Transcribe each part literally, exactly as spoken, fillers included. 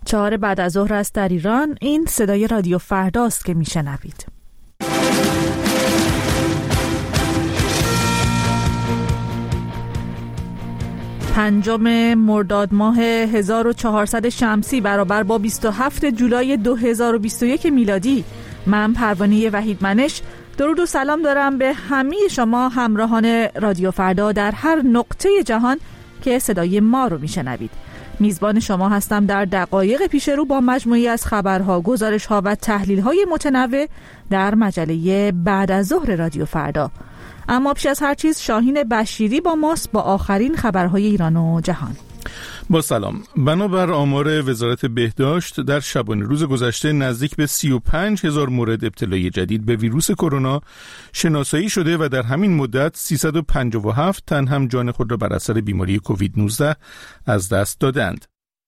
چهار بعد از ظهر است در ایران. این صدای رادیو فرداست که میشنوید. پنجم مرداد ماه هزار و چهارصد شمسی برابر با بیست و هفتم جولای دو هزار و بیست و یک میلادی. من پروانه وحیدمنش درود و سلام دارم به همه شما همراهان رادیو فردا در هر نقطه جهان که صدای ما رو میشنوید. میزبان شما هستم در دقایق پیش رو با مجموعی از خبرها، گزارش‌ها و تحلیل‌های متنوع در مجله بعد از ظهر رادیو فردا. اما پیش از هر چیز شاهین بشیری با ماست با آخرین خبرهای ایران و جهان. با سلام. بنابر آمار وزارت بهداشت در شبانه روز گذشته نزدیک به سی و پنج هزار مورد ابتلای جدید به ویروس کرونا شناسایی شده و در همین مدت سیصد و پنجاه و هفت تن هم جان خود را بر اثر بیماری کووید نوزده از دست دادند.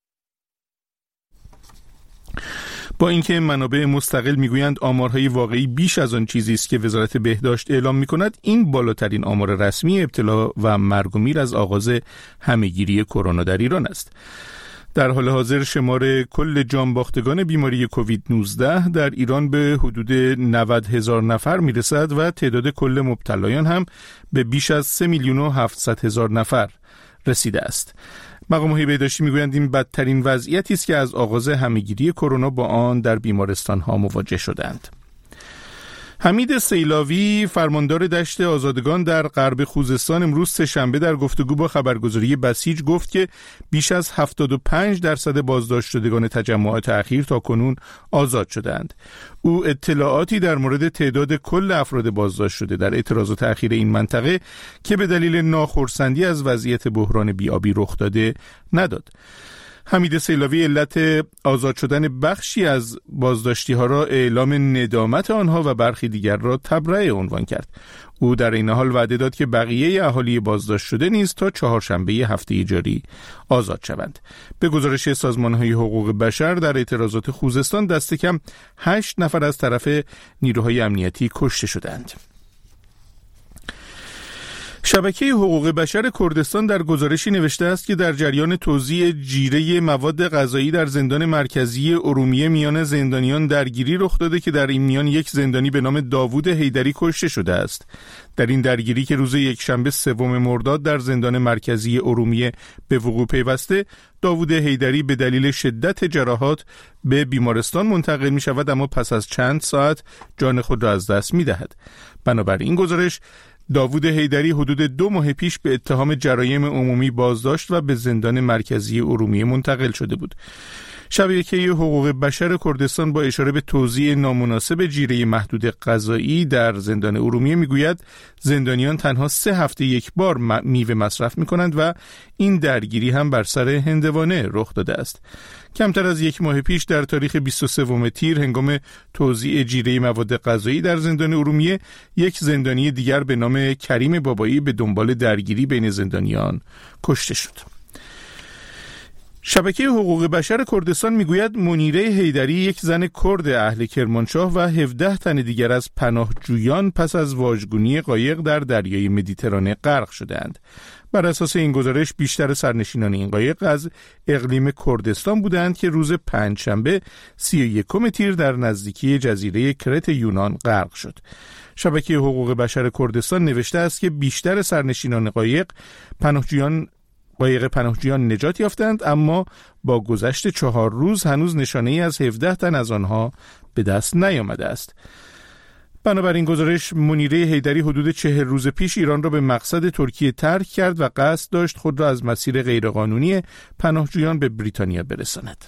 با اینکه منابع مستقل میگویند آمارهای واقعی بیش از آن چیزی است که وزارت بهداشت اعلام میکند، این بالاترین آمار رسمی ابتلا و مرگ و میر از آغاز همهگیری کرونا در ایران است. در حال حاضر شمار کل جانباختگان بیماری کووید نوزده در ایران به حدود نود هزار نفر میرسد و تعداد کل مبتلایان هم به بیش از سه میلیون و هفتصد هزار نفر رسیده است. مقام‌های بهداشتی میگویند این بدترین وضعیتی است که از آغاز همهگیری کرونا با آن در بیمارستان‌ها مواجه شدند. حمید سیلاوی فرماندار دشت آزادگان در غرب خوزستان امروز سه‌شنبه در گفتگو با خبرگزاری بسیج گفت که بیش از هفتاد و پنج درصد بازداشت شدگان تجمعات اخیر تا کنون آزاد شدند. او اطلاعاتی در مورد تعداد کل افراد بازداشت شده در اعتراضات اخیر این منطقه که به دلیل ناخرسندی از وضعیت بحران بی‌آبی رخ داده نداد. حمید سیلاوی علت آزاد شدن بخشی از بازداشتی ها را اعلام ندامت آنها و برخی دیگر را تبرئه عنوان کرد. او در این حال وعده داد که بقیه اهالی بازداشت شده نیز تا چهارشنبه هفته جاری آزاد شوند. به گزارش سازمان‌های حقوق بشر در اعتراضات خوزستان دست کم هشت نفر از طرف نیروهای امنیتی کشته شدند. شبکه حقوق بشر کردستان در گزارشی نوشته است که در جریان توزیع جیره مواد غذایی در زندان مرکزی ارومیه میان زندانیان درگیری رخ داده که در این میان یک زندانی به نام داوود حیدری کشته شده است. در این درگیری که روز یکشنبه سوم مرداد در زندان مرکزی ارومیه به وقوع پیوسته، داوود حیدری به دلیل شدت جراحات به بیمارستان منتقل می شود اما پس از چند ساعت جان خود را از دست می دهد. بنابراین این گزارش داوود حیدری حدود دو ماه پیش به اتهام جرایم عمومی بازداشت و به زندان مرکزی ارومیه منتقل شده بود. شبکه حقوق بشر کردستان با اشاره به توزیع نامناسب جیره محدود غذایی در زندان ارومیه میگوید زندانیان تنها سه هفته یک بار میوه مصرف میکنند و این درگیری هم بر سر هندوانه رخ داده است. کمتر از یک ماه پیش در تاریخ بیست و سوم تیر هنگام توزیع جیره مواد غذایی در زندان ارومیه یک زندانی دیگر به نام کریم بابایی به دنبال درگیری بین زندانیان کشته شد. شبکه حقوق بشر کردستان میگوید منیره حیدری یک زن کرد اهل کرمانشاه و هفده تن دیگر از پناهجویان پس از واژگونی قایق در دریای مدیترانه غرق شدند. بر اساس این گزارش بیشتر سرنشینان این قایق از اقلیم کردستان بودند که روز پنجشنبه سی و یکم تیر در نزدیکی جزیره کرت یونان غرق شد. شبکه حقوق بشر کردستان نوشته است که بیشتر سرنشینان قایق پناهجویان قایق پناهجویان نجات یافتند اما با گذشت چهار روز هنوز نشانه‌ای از هفده تن از آنها به دست نیامده است. بنابراین گزارش منیره حیدری حدود چهل روز پیش ایران را به مقصد ترکیه ترک کرد و قصد داشت خود را از مسیر غیرقانونی پناهجویان به بریتانیا برساند.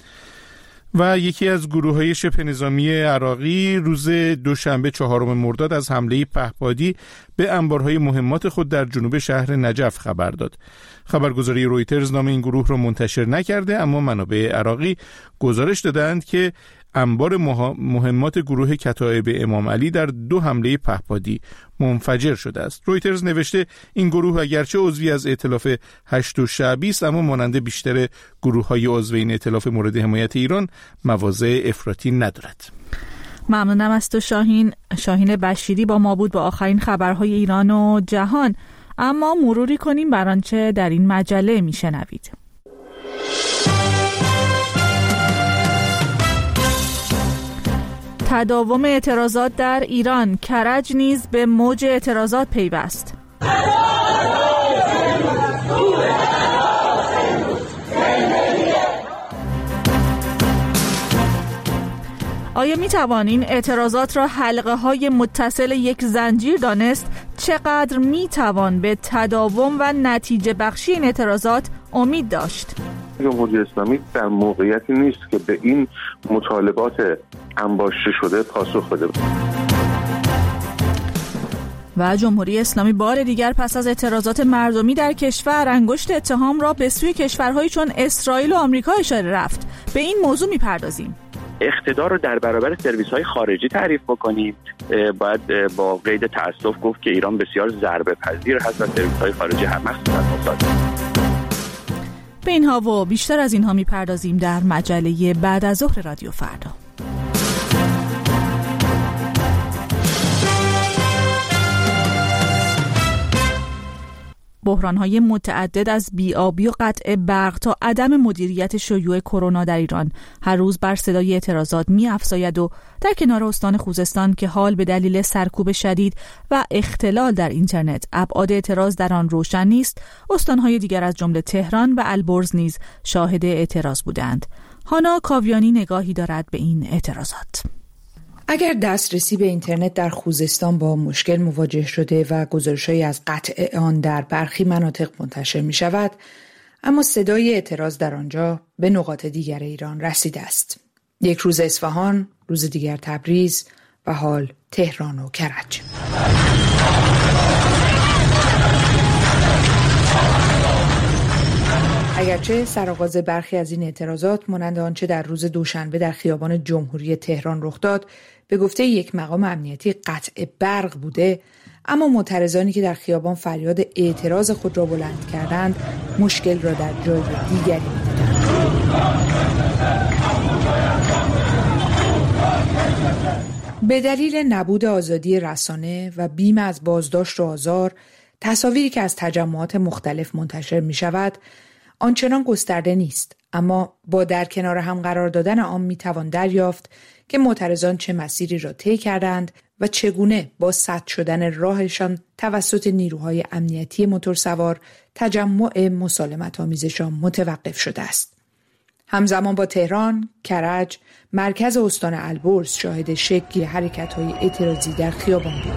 و یکی از گروه‌های شبه نظامی عراقی روز دوشنبه چهارم مرداد از حمله پهپادی به انبارهای مهمات خود در جنوب شهر نجف خبر داد. خبرگزاری رویترز نام این گروه را منتشر نکرده اما منابع عراقی گزارش دادند که انبار مهمات گروه کتایب امام علی در دو حمله پهپادی منفجر شده است. رویترز نوشته این گروه اگرچه عضوی از ائتلاف هشت شعبی است اما مانند بیشتر گروه‌های عضو این ائتلاف مورد حمایت ایران مواضع افراطی ندارد. ممنونم از تو شاهین. شاهین بشیری با ما بود با آخرین خبرهای ایران و جهان. اما مروری کنیم بر آنچه در این مجله میشنوید. تداوم اعتراضات در ایران، کرج نیز به موج اعتراضات پیوست. آیا می توان این اعتراضات را حلقه های متصل یک زنجیر دانست؟ چقدر می توان به تداوم و نتیجه بخشی این اعتراضات امید داشت؟ جمهوری اسلامی در موقعیتی نیست که به این مطالبات انباشته شده پاسخ بده. و جمهوری اسلامی بار دیگر پس از اعتراضات مردمی در کشور انگشت اتهام را به سوی کشورهایی چون اسرائیل و آمریکا اشاره رفت. به این موضوع می‌پردازیم. اقتدار رو در برابر سرویس‌های خارجی تعریف بکنیم، باید با قید تأسف گفت که ایران بسیار ضربه پذیر هست و سرویس‌های خارجی هم مخصوصاً موساد. به اینها و بیشتر از اینها می‌پردازیم در مجله بعد از ظهر رادیو فردا. بحران‌های متعدد از بی‌آبی و قطع برق تا عدم مدیریت شیوع کرونا در ایران هر روز بر صدای اعتراضات می‌افزاید و در کنار استان خوزستان که حال به دلیل سرکوب شدید و اختلال در اینترنت ابعاد اعتراض در آن روشن نیست، استان‌های دیگر از جمله تهران و البرز نیز شاهد اعتراض بودند. هانا کاویانی نگاهی دارد به این اعتراضات. اگر دسترسی به اینترنت در خوزستان با مشکل مواجه شده و گزارش‌هایی از قطع آن در برخی مناطق منتشر می شود، اما صدای اعتراض در آنجا به نقاط دیگر ایران رسیده است. یک روز اصفهان، روز دیگر تبریز و حال تهران و کرج. اگرچه سرآغاز برخی از این اعتراضات مانند آنچه در روز دوشنبه در خیابان جمهوری تهران رخ داد به گفته یک مقام امنیتی قطع برق بوده، اما معترضانی که در خیابان فریاد اعتراض خود را بلند کردند مشکل را در جای دیگری می‌دیدند. به دلیل نبود آزادی رسانه و بیم از بازداشت و آزار، تصاویری که از تجمعات مختلف منتشر می‌شود آنچنان گسترده نیست، اما با در کنار هم قرار دادن آن میتوان دریافت که معترضان چه مسیری را طی کردند و چگونه با سد شدن راهشان توسط نیروهای امنیتی موتورسوار تجمع مسالمت‌آمیزشان متوقف شده است. همزمان با تهران، کرج، مرکز استان البرز شاهد شکل حرکت‌های اعتراضی در خیابان بود.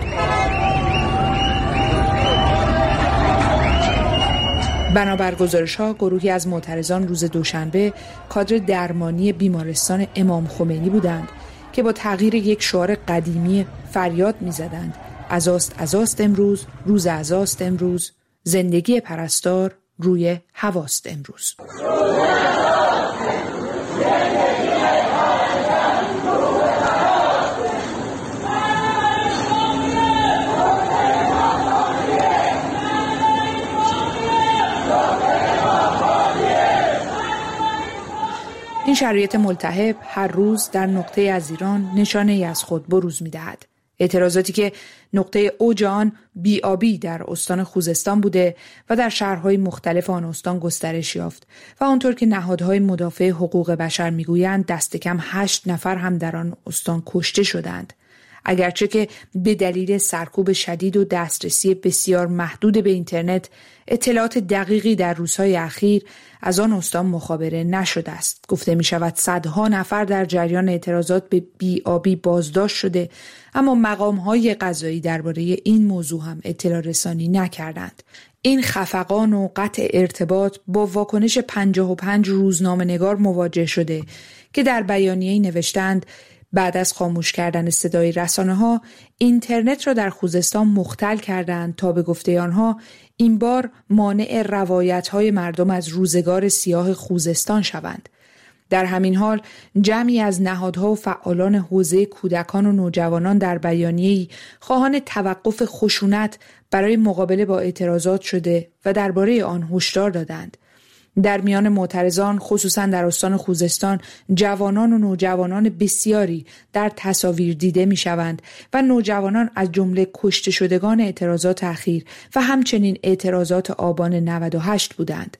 بنابر گزارش‌ها گروهی از معترضان روز دوشنبه کادر درمانی بیمارستان امام خمینی بودند که با تغییر یک شعار قدیمی فریاد می‌زدند: عزاست عزاست امروز، روز عزاست امروز، زندگی پرستار روی هواست امروز. این شرایط ملتهب هر روز در نقطه از ایران نشانه‌ای از خود بروز می‌دهد. اعتراضاتی که نقطه اوج آن بی‌آبی در استان خوزستان بوده و در شهرهای مختلف آن استان گسترش یافت و آنطور که نهادهای مدافع حقوق بشر می‌گویند دست کم هشت نفر هم در آن استان کشته شدند. اگرچه که به دلیل سرکوب شدید و دسترسی بسیار محدود به اینترنت اطلاعات دقیقی در روزهای اخیر از آن استان مخابره نشده است. گفته می شود صدها نفر در جریان اعتراضات به بی‌آبی بازداشت شده، اما مقام‌های قضایی درباره این موضوع هم اطلاع رسانی نکردند. این خفقان و قطع ارتباط با واکنش پنجاه و پنج روزنامه‌نگار مواجه شده که در بیانیه‌ای نوشتند بعد از خاموش کردن صدای رسانه‌ها اینترنت را در خوزستان مختل کردند تا به گفته آنها این بار مانع روایت‌های مردم از روزگار سیاه خوزستان شوند. در همین حال جمعی از نهادها و فعالان حوزه کودکان و نوجوانان در بیانیه‌ای خواهان توقف خشونت برای مقابله با اعتراضات شده و درباره آن هشدار دادند. در میان معترضان خصوصا در استان خوزستان جوانان و نوجوانان بسیاری در تصاویر دیده می شوند و نوجوانان از جمله کشته شدگان اعتراضات اخیر و همچنین اعتراضات آبان نود و هشت بودند.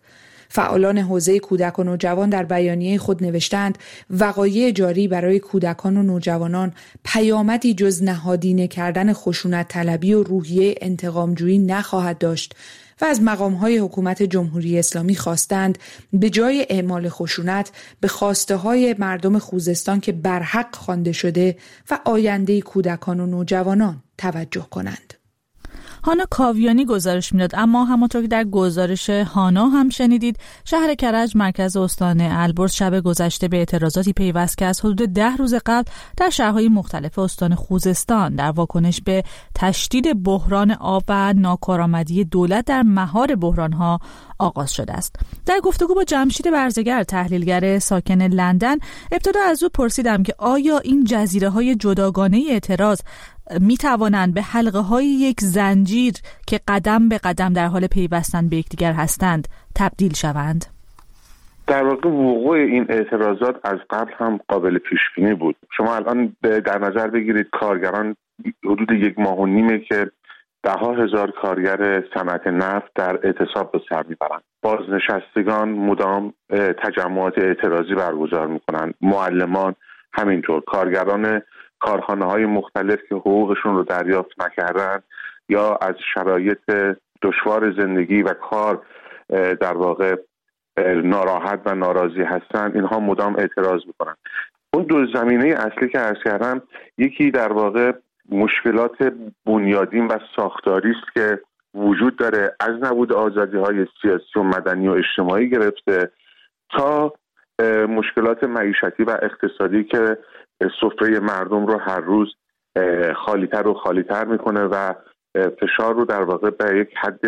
فعالان حوزه کودک و نوجوان در بیانیه خود نوشتند وقایع جاری برای کودکان و نوجوانان پیامدی جز نهادینه کردن خشونت طلبی و روحیه انتقامجویی نخواهد داشت و از مقام‌های حکومت جمهوری اسلامی خواستند به جای اعمال خشونت به خواسته‌های مردم خوزستان که برحق خوانده شده و آینده کودکان و نوجوانان توجه کنند. هانا کاویانی گزارش میداد، اما همونطور که در گزارش هانا هم شنیدید، شهر کرج مرکز استان البرز شب گذشته به اعتراضاتی پیوست که از حدود ده روز قبل در شهرهای مختلف استان خوزستان در واکنش به تشدید بحران آب و ناکارآمدی دولت در مهار بحرانها آغاز شده است. در گفتگو با جمشید برزگر، تحلیلگر ساکن لندن، ابتدا از او پرسیدم که آیا این جزیره‌های جداگانه اعتراض می توانند به حلقه های یک زنجیر که قدم به قدم در حال پیوستن به یکدیگر هستند تبدیل شوند؟ در واقع وقوع این اعتراضات از قبل هم قابل پیش بینی بود. شما الان در نظر بگیرید کارگران حدود یک ماه و نیمه که ده ها هزار کارگر صنعت نفت در اعتصاب به سر میبرند. بازنشستگان مدام تجمعات اعتراضی برگزار میکنند. معلمان همینطور، کارگران کارخانه های مختلف که حقوقشون رو دریافت نکردن یا از شرایط دشوار زندگی و کار در واقع ناراحت و ناراضی هستن، اینها مدام اعتراض میکنن. اون دو زمینه اصلی که عرض کردم، یکی در واقع مشکلات بنیادین و ساختاری است که وجود داره، از نبود آزادی های سیاسی و مدنی و اجتماعی گرفته تا مشکلات معیشتی و اقتصادی که سفره مردم رو هر روز خالی‌تر و خالی‌تر میکنه و فشار رو در واقع به یک حد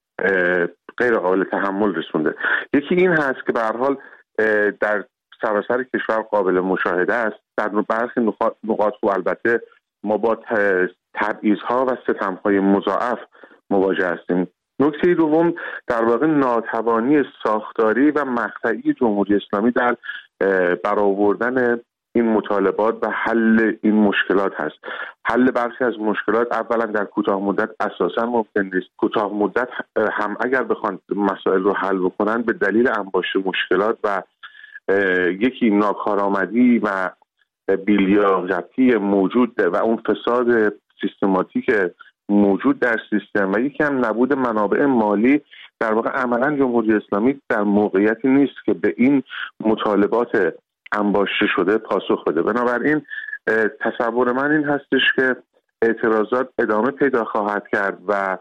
غیر قابل تحمل رسونده. یکی این هست که به هر حال در سراسر کشور قابل مشاهده است. در برخی نقاط و البته ما با تبعیض‌ها و ستم‌های مضاعف مواجه هستیم. نکته دوم در واقع ناتوانی ساختاری و مقطعی جمهوری اسلامی در برآوردن این مطالبات و حل این مشکلات هست. حل برخی از مشکلات اولا در کوتاه مدت اساسا ممکن نیست. کوتاه مدت هم اگر بخوان مسائل رو حل بکنن به دلیل انباشت مشکلات و یکی ناکارآمدی و بی‌لیاقتی موجود و اون فساد سیستماتیک موجود در سیستم و یکی هم نبود منابع مالی، در واقع عملا جمهوری اسلامی در موقعیتی نیست که به این مطالبات انباشته شده پاسخ بده. بنابراین تصور من این هستش که اعتراضات ادامه پیدا خواهد کرد و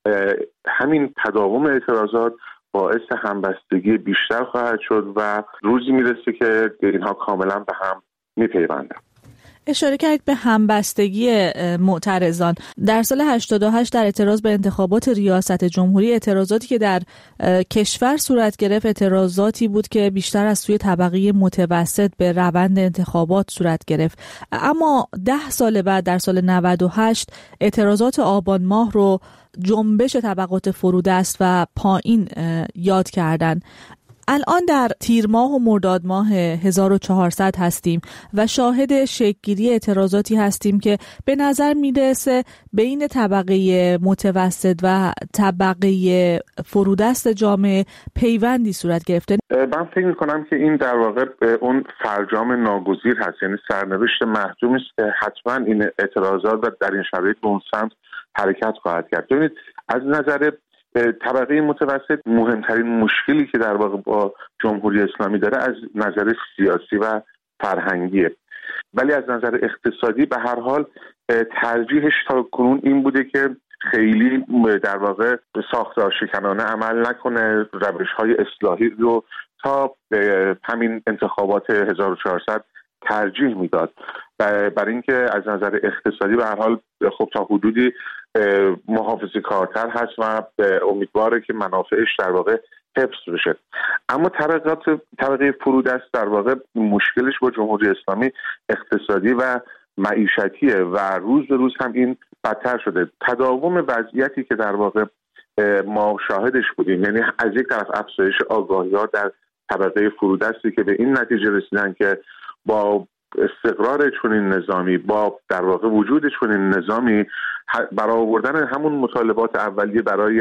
همین تداوم اعتراضات باعث همبستگی بیشتر خواهد شد و روزی میرسه که اینها کاملا به هم میپیوندند. اشاره کردید به همبستگی معترضان. در سال هشتاد و هشت در اعتراض به انتخابات ریاست جمهوری، اعتراضاتی که در کشور صورت گرفت اعتراضاتی بود که بیشتر از سوی طبقه متوسط به روند انتخابات صورت گرفت. اما ده سال بعد در سال نود و هشت اعتراضات آبان ماه رو جنبش طبقات فرودست و پایین یاد کردن. الان در تیر ماه و مرداد ماه هزار و چهارصد هستیم و شاهد شکل‌گیری اعتراضاتی هستیم که به نظر میرسه بین طبقه متوسط و طبقه فرودست جامعه پیوندی صورت گرفته. من فکر می‌کنم که این در واقع اون فرجام ناگزیر هست، یعنی سرنوشت محتومی است که حتما این اعتراضات و در این شرایط به اون سمت حرکت خواهد کرد. ببینید از نظر طبقه متوسط مهمترین مشکلی که در واقع با جمهوری اسلامی داره از نظر سیاسی و فرهنگیه، ولی از نظر اقتصادی به هر حال ترجیحش تا کنون این بوده که خیلی در واقع ساختار شکنانه عمل نکنه، روش‌های اصلاحی رو تا همین انتخابات هزار و چهارصد ترجیح میداد. برای اینکه از نظر اقتصادی به هر حال خب تا حدودی محافظه کارتر هست و امیدواره که منافعش در واقع حفظ بشه. اما طبقات طبقه فرودست در واقع مشکلش با جمهوری اسلامی اقتصادی و معیشتیه و روز به روز هم این بدتر شده. تداوم وضعیتی که در واقع ما شاهدش بودیم، یعنی از یک طرف افزایش آگاهی‌ها در طبقه فرودستی که به این نتیجه رسیدن که با استقرار چنین نظامی، با در واقع وجود چنین نظامی، برآوردن همون مطالبات اولیه برای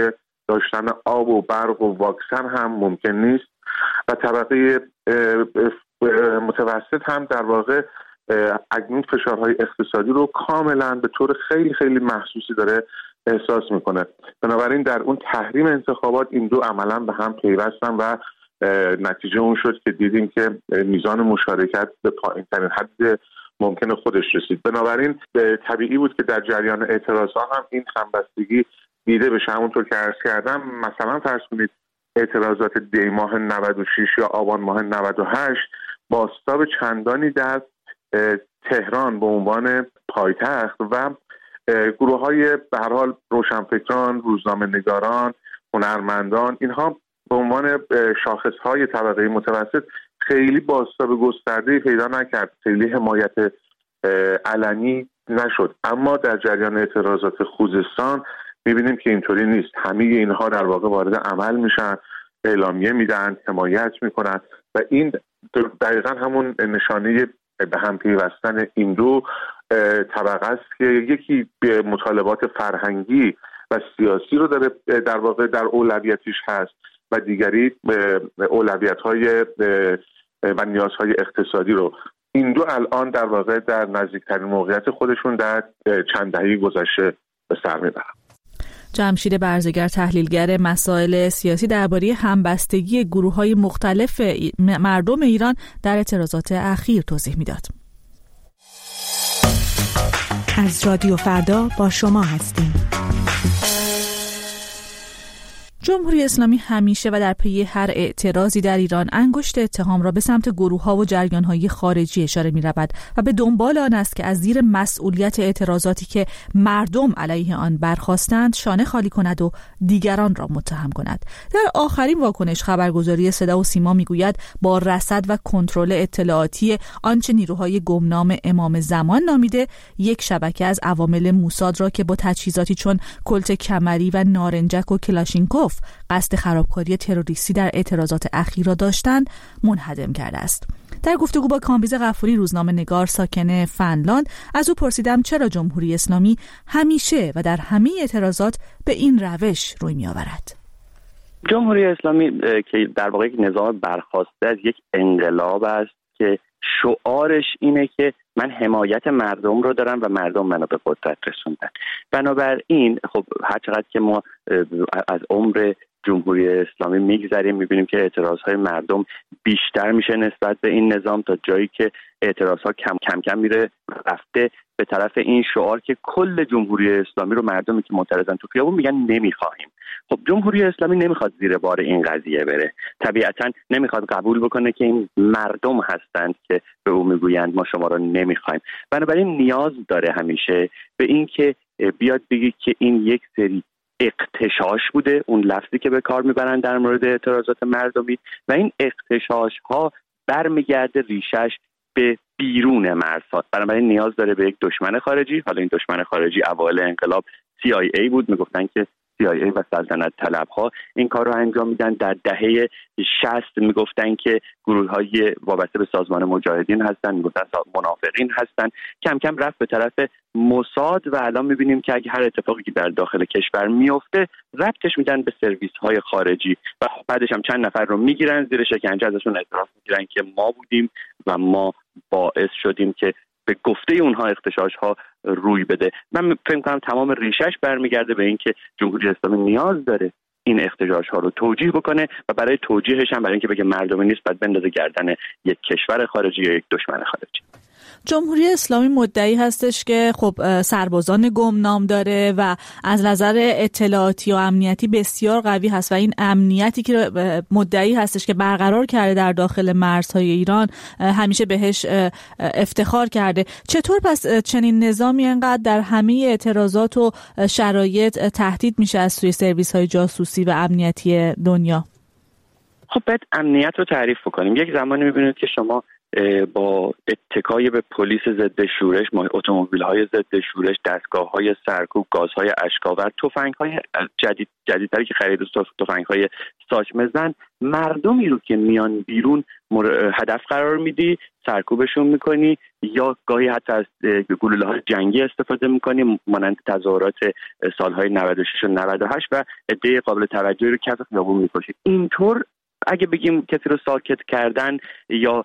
داشتن آب و برق و واکسن هم ممکن نیست و طبقه متوسط هم در واقع اکنون فشارهای اقتصادی رو کاملا به طور خیلی خیلی محسوسی داره احساس میکنه. بنابراین در اون تحریم انتخابات این دو عملا به هم پیوستن و نتیجه اون شد که دیدیم که میزان مشارکت به پایین‌ترین حد ممکن خودش رسید. بنابراین طبیعی بود که در جریان اعتراضها هم این همبستگی دیده بشه. همونطور که عرض کردم، مثلا فرض کنید اعتراضات دی ماه نود و شش یا آبان ماه نود و هشت بازتاب چندانی در تهران به عنوان پایتخت و گروه های به هر حال روشنفکران، روزنامه نگاران، هنرمندان، اینها به عنوان شاخص های طبقه متوسط خیلی بازتاب گسترده پیدا نکرد، خیلی حمایت علنی نشد. اما در جریان اعتراضات خوزستان میبینیم که اینطوری نیست. همه اینها در واقع وارد عمل میشن، اعلامیه میدن، حمایت میکنن و این دقیقا همون نشانه به هم پیوستن این دو طبقه است که یکی به مطالبات فرهنگی و سیاسی رو داره در واقع در اولویتش هست و دیگری اولویت‌های و نیازهای اقتصادی رو. این دو الان در واقع در نزدیکترین موقعیت خودشون در چند دهه گذشته به سر میبرن. جمشید برزگر، تحلیلگر مسائل سیاسی، درباره همبستگی گروه‌های مختلف مردم ایران در اعتراضات اخیر توضیح میداد. از رادیو فردا با شما هستیم. جمهوری اسلامی همیشه و در پی هر اعتراضی در ایران انگشت اتهام را به سمت گروه‌ها و جریان‌های خارجی اشاره می‌رود و به دنبال آن است که از زیر مسئولیت اعتراضاتی که مردم علیه آن برخاستند شانه خالی کند و دیگران را متهم کند. در آخرین واکنش خبرگزاری صدا و سیما می‌گوید با رصد و کنترل اطلاعاتی آنچه نیروهای گمنام امام زمان نامیده یک شبکه از عوامل موساد را که با تجهیزاتی چون کلت کمری و نارنجک و کلاشینکوف قصد خرابکاری تروریستی در اعتراضات اخیر را داشتند منهدم کرده است. در گفتگو با کامبیز غفوری، روزنامه نگار ساکن فنلاند، از او پرسیدم چرا جمهوری اسلامی همیشه و در همه اعتراضات به این روش روی می آورد. جمهوری اسلامی که در واقع یک نظام برخواسته از یک انقلاب است که شعارش اینه که من حمایت مردم رو دارم و مردم منو به قدرت رسوندن. بنابراین خب هر چقدر که ما از عمر جمهوری اسلامی میگذریم میبینیم که اعتراضهای مردم بیشتر میشه نسبت به این نظام تا جایی که اعتراضها کم کم کم میره رفته به طرف این شعار که کل جمهوری اسلامی رو مردمی که معترضن تو خیابون میگن نمیخواهیم. خب جمهوری اسلامی نمیخواد زیر بار این قضیه بره، طبیعتا نمیخواد قبول بکنه که این مردم هستند که به او میگویند ما شما رو نمیخوایم. بنابراین نیاز داره همیشه به این که بیاد بگی که این یک سری اغتشاش بوده، اون لفظی که به کار میبرن در مورد اعتراضات مردمی، و این اغتشاش ها برمیگرده ریشش به بیرون مرزها. بنابراین نیاز داره به یک دشمن خارجی. حالا این دشمن خارجی اوایل انقلاب سی آی ای بود، میگفتن که سی آی ای و سلطنت طلبها این کار رو انجام میدن. در دهه شصت میگفتن که گروه‌های وابسته به سازمان مجاهدین هستن، میگفتن منافقین هستن. کم کم رفت به طرف موساد و الان میبینیم که اگه هر اتفاقی که در داخل کشور میفته ربطش میدن به سرویس‌های خارجی و بعدش هم چند نفر رو میگیرن زیر شکنجه، ازشون اعتراف میگیرن که ما بودیم و ما باعث شدیم که به گفته اونها اغتشاش ها روی بده. من فکر می‌کنم تمام ریشش برمیگرده به اینکه جمهوری اسلامی نیاز داره این اغتشاش ها رو توجیه بکنه و برای توجیهش هم برای اینکه بگه مردمی نیست بعد بندازه گردن یک کشور خارجی یا یک دشمن خارجی. جمهوری اسلامی مدعی هستش که خب سربازان گمنام داره و از نظر اطلاعاتی و امنیتی بسیار قوی هست و این امنیتی که مدعی هستش که برقرار کرده در داخل مرزهای ایران همیشه بهش افتخار کرده. چطور پس چنین نظامی انقدر در همه اعتراضات و شرایط تهدید میشه از سوی سرویس‌های جاسوسی و امنیتی دنیا؟ خب باید امنیت رو تعریف کنیم. یک زمانی می‌بینید که شما با اتکای به پلیس ضد شورش، اتومبیل‌های ضد شورش، دستگاه‌های سرکوب، گازهای اشک‌آور، تفنگ‌های جدید جدیدتری که خرید تفنگ‌های ساچمه‌زن، مردمی رو که میان بیرون هدف قرار میدی، سرکوبشون میکنی یا گاهی حتی از گلوله‌های جنگی استفاده میکنی مانند تظاهرات سال‌های نود و شش و نود و هشت و عده قابل توجهی رو کف خیابون میکشی. اینطور اگه بگیم کسی رو ساکت کردن یا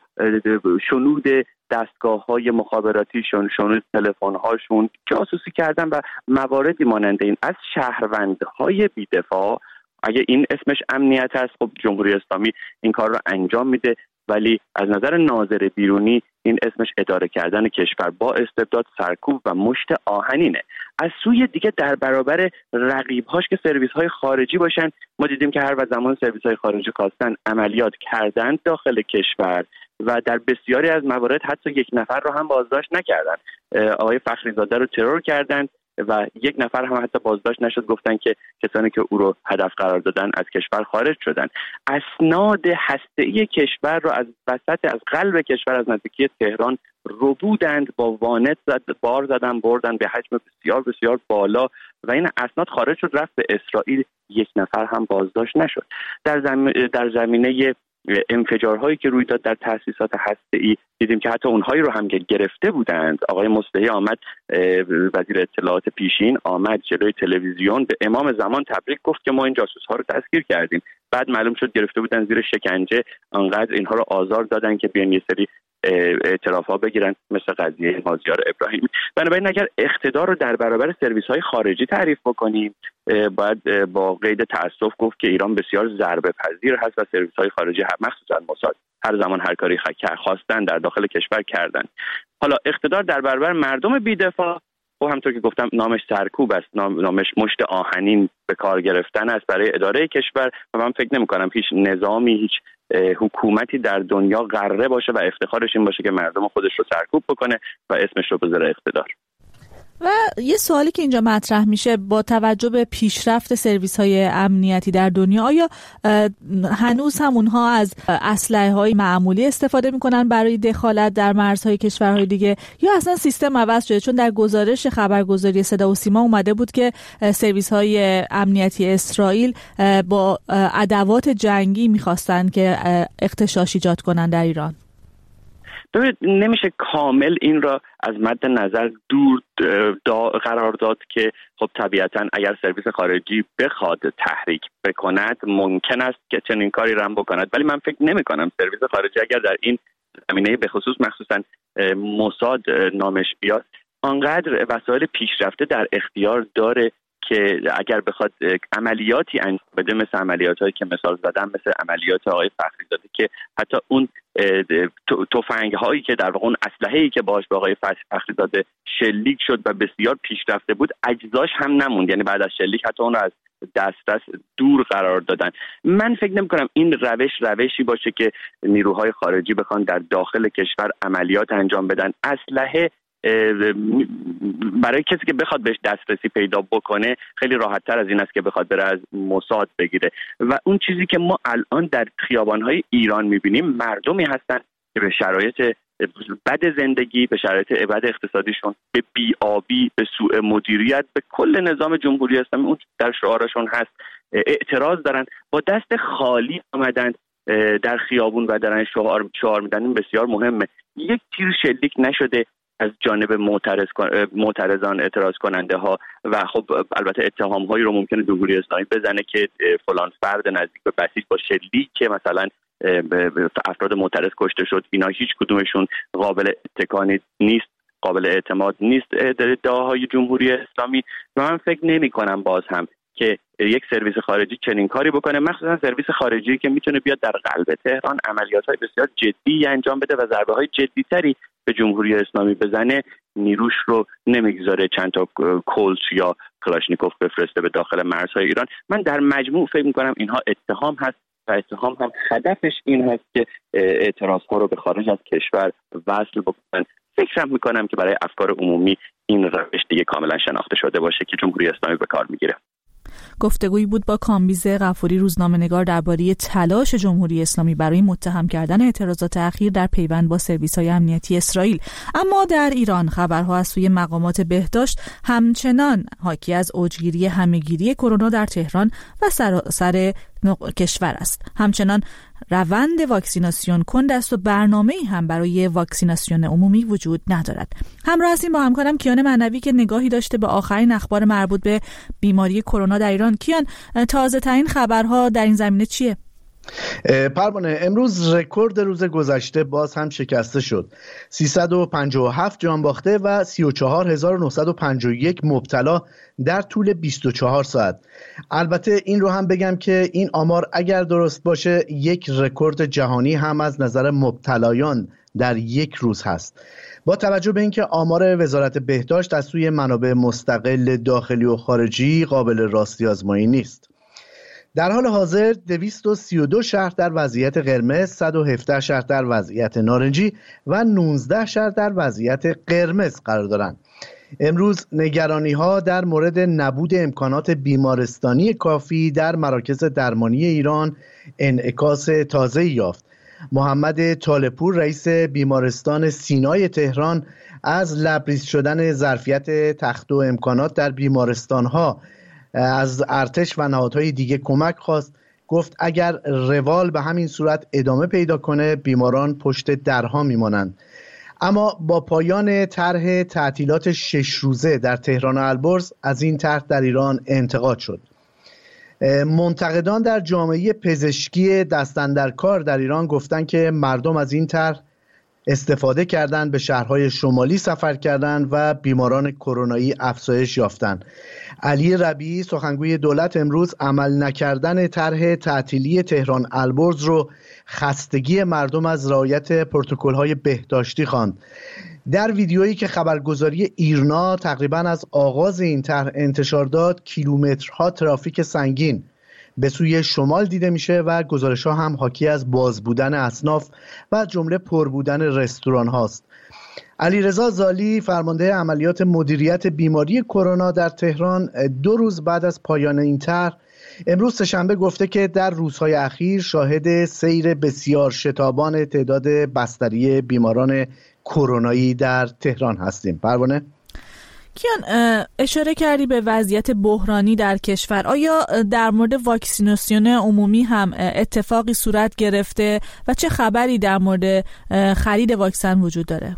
شنود دستگاه‌های مخابراتی شون، شنود تلفن‌هاشون، جاسوسی کردن و مواردی مانند این از شهروندهای بی‌دفاع، اگه این اسمش امنیت هست، خب جمهوری اسلامی این کار رو انجام میده، ولی از نظر ناظر بیرونی این اسمش اداره کردن کشور با استبداد، سرکوب و مشت آهنینه. از سوی دیگه در برابر رقیب‌هاش که سرویس‌های خارجی باشن، ما دیدیم که هر زمان سرویس‌های خارجی خواستن عملیات کردن داخل کشور و در بسیاری از موارد حتی یک نفر رو هم بازداشت نکردن. آقای فخریزاده رو ترور کردن و یک نفر هم حتی بازداشت نشد، گفتن که کسانی که او رو هدف قرار دادن از کشور خارج شدن. اسناد هسته‌ای کشور رو از وسط از قلب کشور از نزدیکی تهران ربودند، با وانت زد بار زدن بردن به حجم بسیار بسیار بالا و این اسناد خارج شد رفت به اسرائیل، یک نفر هم بازداشت نشد. در زمین در زمینه انفجارهایی که روی داد در تأسیسات هسته‌ای دیدیم که حتی اونهایی رو هم که گرفته بودند. آقای مصلحی آمد، وزیر اطلاعات پیشین آمد جلوی تلویزیون به امام زمان تبریک گفت که ما این جاسوس‌ها رو دستگیر کردیم. بعد معلوم شد گرفته بودن زیر شکنجه، انقدر اینها رو آزار دادن که بیان یه سری اعترافات بگیرن مثل قضیه مازیار ابراهیمی. بنابراین اگر اقتدار رو در برابر سرویس‌های خارجی تعریف بکنیم، باید با قید تأسف گفت که ایران بسیار ضربه پذیر هست و سرویس‌های خارجی مخصوصا موساد هر زمان هر کاری خواستن در داخل کشور کردن. حالا اقتدار در برابر مردم بی‌دفاع و همونطور که گفتم نامش سرکوب است، نام، نامش مشت آهنین به کار گرفتن است برای اداره کشور و من فکر نمی کنم هیچ نظامی، هیچ حکومتی در دنیا قراره باشه و افتخارش این باشه که مردم خودش رو سرکوب بکنه و اسمش رو بذاره اقتدار. و یه سوالی که اینجا مطرح میشه با توجه به پیشرفت سرویس‌های امنیتی در دنیا، آیا هنوز هم اونها از اسلحه‌های معمولی استفاده میکنن برای دخالت در مرزهای کشورهای دیگه یا اصلا سیستم عوض شده؟ چون در گزارش خبرگزاری صدا و سیما اومده بود که سرویس‌های امنیتی اسرائیل با ادوات جنگی میخواستن که اغتشاش ایجاد کنن در ایران. ببینید نمیشه کامل این را از مد نظر دور قرار داد که خب طبیعتاً اگر سرویس خارجی بخواد تحریک بکند ممکن است که چنین کاری را هم بکند، ولی من فکر نمی کنم سرویس خارجی اگر در این زمینه به خصوص مخصوصاً موساد نامش بیاد آنقدر وسایل پیشرفته در اختیار داره که اگر بخواد عملیاتی انجام بده مثل عملیاتایی که مثال زدم، مثل عملیات آقای فخریزاده که حتی اون تفنگ هایی که در واقع اون اسلحه‌ای که باهاش به آقای فخریزاده شلیک شد و بسیار پیشرفته بود اجزاش هم نموند، یعنی بعد از شلیک حتی اون رو از دسترس دور قرار دادن. من فکر نمی‌کنم این روش روشی باشه که نیروهای خارجی بخوان در داخل کشور عملیات انجام بدن. اسلحه برای کسی که بخواد بهش دسترسی پیدا بکنه خیلی راحت تر از این است که بخواد بره از موساد بگیره و اون چیزی که ما الان در خیابان‌های ایران می‌بینیم مردمی هستن که به شرایط بد زندگی، به شرایط بد اقتصادیشون، به بی‌آبی، به سوء مدیریت، به کل نظام جمهوری اسلامی اون در شعارشون هست اعتراض دارن، با دست خالی آمدن در خیابون و دارن شعار شعار میدن. این بسیار مهمه. یک تیر شلیک نشده از جانب معترض معترضان اعتراض کننده ها و خب البته اتهام هایی رو ممکنه جمهوری اسلامی بزنه که فلان فرد نزدیک به بسیج با شلیک که مثلا افراد معترض کشته شد، اینا هیچ کدومشون قابل اتکا نیست، قابل اعتماد نیست در ادعاهای جمهوری اسلامی و من فکر نمی کنم باز هم که یک سرویس خارجی چنین کاری بکنه، مخصوصا سرویس خارجی که میتونه بیاد در قلب تهران عملیات‌های بسیار جدی انجام بده و ضربه‌های جدی‌تری به جمهوری اسلامی بزنه. نیروش رو نمیگذاره چند تا کولت یا کلاشنیکوف بفرسته به داخل مرزهای ایران. من در مجموع فکر می‌کنم اینها اتهام هست و اتهام هم هدفش این هست که اعتراض‌ها رو به خارج از کشور وصل بکنن. فکرم می‌کنم که برای افکار عمومی این روش دیگه کاملا شناخته شده باشه که جمهوری اسلامی به کار می‌گیره. گفتگویی بود با کامبیز غفوری، روزنامه‌نگار، درباره تلاش جمهوری اسلامی برای متهم کردن اعتراضات اخیر در پیوند با سرویس‌های امنیتی اسرائیل. اما در ایران خبرها از سوی مقامات بهداشت همچنان حاکی از اوجگیری همه‌گیری کرونا در تهران و سراسر کشور است. همچنان روند واکسیناسیون کند است و برنامه‌ای هم برای واکسیناسیون عمومی وجود ندارد. همراه هستیم با همکارم کیان معنوی که نگاهی داشته به آخرین اخبار مربوط به بیماری کرونا در ایران. کیان، تازه ترین خبرها در این زمینه چیه؟ پروانه، امروز رکورد روز گذشته باز هم شکسته شد. سیصد و پنجاه و هفت جان باخته و سی و چهار هزار و نهصد و پنجاه و یک مبتلا در طول بیست و چهار ساعت. البته این رو هم بگم که این آمار اگر درست باشه یک رکورد جهانی هم از نظر مبتلایان در یک روز هست. با توجه به اینکه آمار وزارت بهداشت از سوی منابع مستقل داخلی و خارجی قابل راستی آزمایی نیست. در حال حاضر دویست و سی و دو شهر در وضعیت قرمز، صد و هفده شهر در وضعیت نارنجی و نوزده شهر در وضعیت قرمز قرار دارند. امروز نگرانی ها در مورد نبود امکانات بیمارستانی کافی در مراکز درمانی ایران انعکاس تازه‌ای یافت. محمد طالب‌پور رئیس بیمارستان سینای تهران از لبریز شدن ظرفیت تخت و امکانات در بیمارستان ها از ارتش و نهادهای دیگه کمک خواست. گفت اگر روال به همین صورت ادامه پیدا کنه بیماران پشت درها میمانند. اما با پایان طرح تعطیلات شش روزه در تهران و البرز از این طرح در ایران انتقاد شد. منتقدان در جامعه پزشکی دست‌اندرکار در ایران گفتند که مردم از این طرح استفاده کردند، به شهرهای شمالی سفر کردند و بیماران کرونایی افزایش یافتند. علی ربیعی سخنگوی دولت امروز عمل نکردن طرح تعطیلی تهران البرز رو خستگی مردم از رعایت پروتکل‌های بهداشتی خواند. در ویدیویی که خبرگزاری ایرنا تقریباً از آغاز این طرح انتشار داد، کیلومترها ترافیک سنگین به سوی شمال دیده میشه و گزارش‌ها هم حاکی از باز بودن اصناف و جمله پر بودن رستوران هاست. علیرضا زالی فرمانده عملیات مدیریت بیماری کرونا در تهران دو روز بعد از پایان این طرح امروز سه‌شنبه گفته که در روزهای اخیر شاهد سیر بسیار شتابان تعداد بستری بیماران کرونایی در تهران هستیم. پروانه؟ کیان، اشاره کردی به وضعیت بحرانی در کشور. آیا در مورد واکسیناسیون عمومی هم اتفاقی صورت گرفته و چه خبری در مورد خرید واکسن وجود داره؟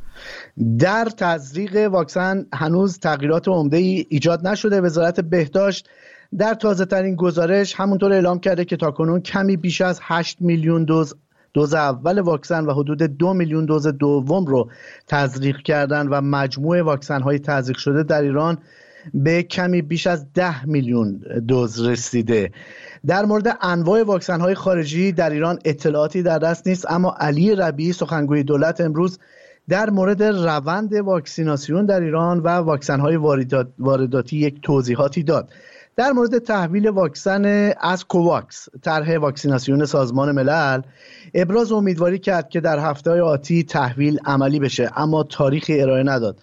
در تزریق واکسن هنوز تغییرات عمده‌ای ایجاد نشده. وزارت بهداشت در تازه ترین گزارش همونطور اعلام کرده که تاکنون کمی بیش از هشت میلیون دوز دوز اول واکسن و حدود دو میلیون دوز دوم رو تزریق کردن و مجموع واکسن های تزریق شده در ایران به کمی بیش از ده میلیون دوز رسیده. در مورد انواع واکسن های خارجی در ایران اطلاعاتی در دست نیست، اما علی ربیعی سخنگوی دولت امروز در مورد روند واکسیناسیون در ایران و واکسن های واردات وارداتی یک توضیحاتی داد. در مورد تحویل واکسن از کوواکس، طرح واکسیناسیون سازمان ملل، ابراز امیدواری کرد که در هفته‌های آتی تحویل عملی بشه، اما تاریخی ارائه نداد.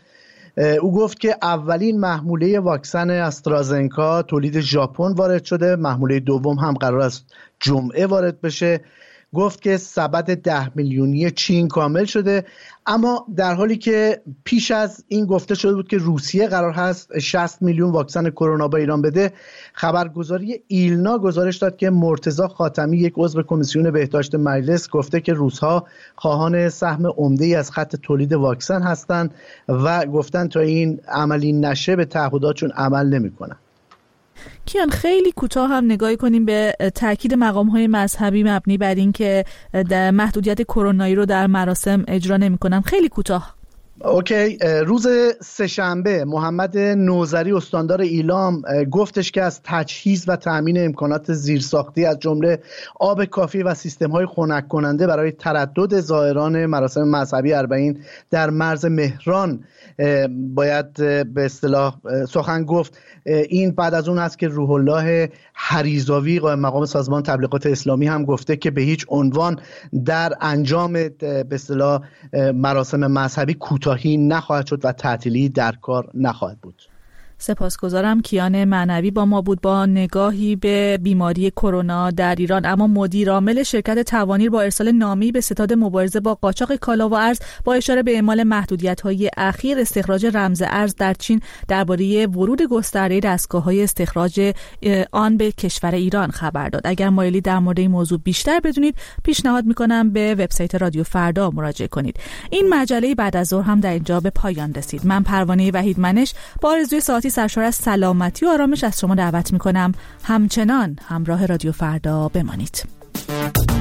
او گفت که اولین محموله واکسن استرازنکا تولید ژاپن وارد شده، محموله دوم هم قرار است جمعه وارد بشه. گفت که سبد ده میلیونی چین کامل شده، اما در حالی که پیش از این گفته شده بود که روسیه قرار هست شصت میلیون واکسن کرونا به ایران بده، خبرگزاری ایلنا گزارش داد که مرتضی خاتمی، یک عضو کمیسیون بهداشت مجلس، گفته که روس‌ها خواهان سهم عمده‌ای از خط تولید واکسن هستند و گفتن تا این عملی نشه به تعهداتشون عمل نمی‌کنن. کیان، خیلی کوتاه هم نگاهی کنیم به تاکید مقام‌های مذهبی مبنی بر این که محدودیت کرونایی رو در مراسم اجرا نمی‌کنن. خیلی کوتاه. اوکی. روز سه‌شنبه محمد نوذری استاندار ایلام گفتش که از تجهیز و تأمین امکانات زیرساختی از جمله آب کافی و سیستم‌های خنک کننده برای تردد زائران مراسم مذهبی اربعین در مرز مهران باید به اصطلاح سخن گفت. این بعد از اون است که روح الله حریزاوی قائم مقام سازمان تبلیغات اسلامی هم گفته که به هیچ عنوان در انجام به اصطلاح مراسم مذهبی کوتاهی نخواهد شد و تعطیلی در کار نخواهد بود. سپاسگزارم. کیان معنوی با ما بود با نگاهی به بیماری کرونا در ایران. اما مدیر عامل شرکت توانیر با ارسال نامه‌ای به ستاد مبارزه با قاچاق کالا و ارز با اشاره به اعمال محدودیت‌های اخیر استخراج رمز ارز در چین درباره ورود گسترده دستگاه‌های استخراج آن به کشور ایران خبر داد. اگر مایلی در مورد این موضوع بیشتر بدونید، پیشنهاد می‌کنم به وبسایت رادیو فردا مراجعه کنید. این مجله بعد از ظهر هم در اینجا به پایان رسید. من پروانه وحیدمنش با آرزوی ساعتی سرشار از سلامتی و آرامش از شما دعوت می‌کنم همچنان همراه رادیو فردا بمانید.